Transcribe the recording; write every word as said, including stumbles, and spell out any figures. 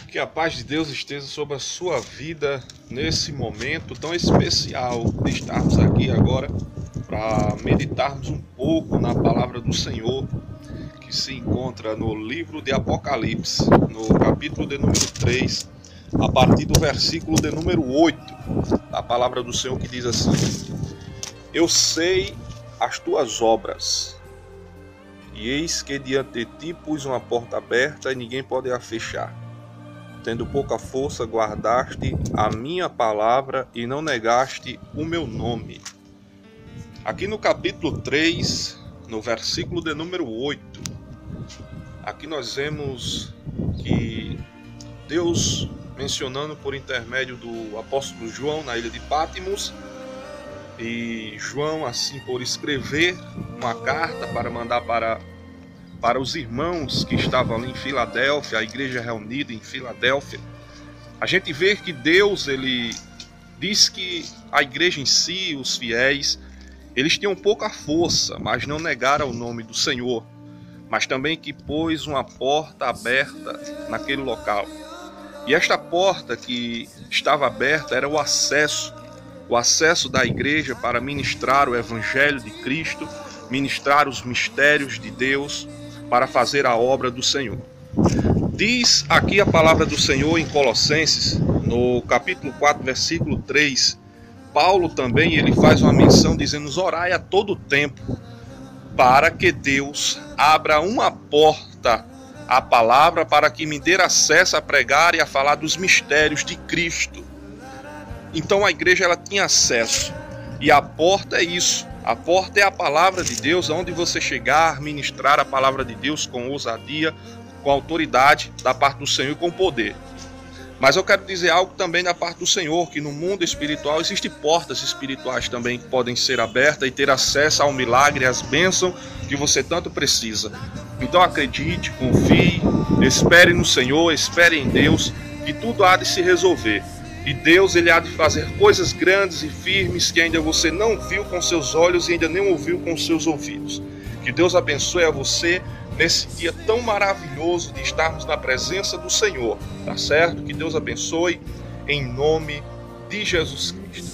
Que a paz de Deus esteja sobre a sua vida nesse momento tão especial de estarmos aqui agora para meditarmos um pouco na palavra do Senhor, que se encontra no livro de Apocalipse, no capítulo de número três, a partir do versículo de número oito, a palavra do Senhor que diz assim: Eu sei as tuas obras, e eis que diante de ti pus uma porta aberta e ninguém pode a fechar. Tendo pouca força, guardaste a minha palavra e não negaste o meu nome. Aqui no capítulo três, no versículo de número oito, aqui nós vemos que Deus, mencionando por intermédio do apóstolo João na ilha de Patmos, e João assim por escrever uma carta para mandar para para os irmãos que estavam ali em Filadélfia, a igreja reunida em Filadélfia, a gente vê que Deus, ele diz que a igreja em si, os fiéis, eles tinham pouca força, mas não negaram o nome do Senhor, mas também que pôs uma porta aberta naquele local. E esta porta que estava aberta era o acesso, o acesso da igreja para ministrar o evangelho de Cristo, ministrar os mistérios de Deus, para fazer a obra do Senhor. Diz aqui a palavra do Senhor em Colossenses, no capítulo quatro, versículo três, Paulo também ele faz uma menção dizendo: orai a todo tempo, para que Deus abra uma porta à palavra, para que me dê acesso a pregar e a falar dos mistérios de Cristo. Então a igreja ela tinha acesso, e a porta é isso. A porta é a palavra de Deus, onde você chegar, ministrar a palavra de Deus com ousadia, com autoridade da parte do Senhor e com poder. Mas eu quero dizer algo também da parte do Senhor, que no mundo espiritual existem portas espirituais também que podem ser abertas e ter acesso ao milagre, às bênçãos que você tanto precisa. Então acredite, confie, espere no Senhor, espere em Deus, que tudo há de se resolver. E Deus ele há de fazer coisas grandes e firmes que ainda você não viu com seus olhos e ainda nem ouviu com seus ouvidos. Que Deus abençoe a você nesse dia tão maravilhoso de estarmos na presença do Senhor, tá certo? Que Deus abençoe em nome de Jesus Cristo.